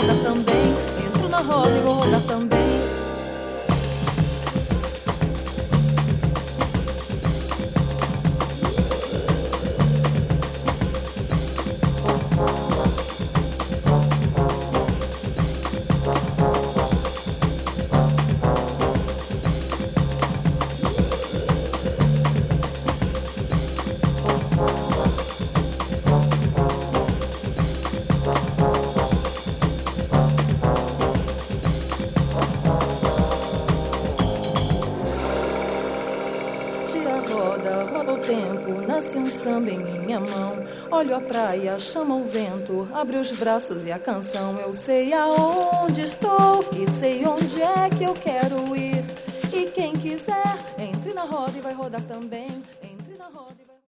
rodar também. Entro na roda e vou rodar também. Roda o tempo, nasce um samba em minha mão. Olho a praia, chama o vento, abre os braços e a canção. Eu sei aonde estou e sei onde é que eu quero ir. E quem quiser, entre na roda e vai rodar também.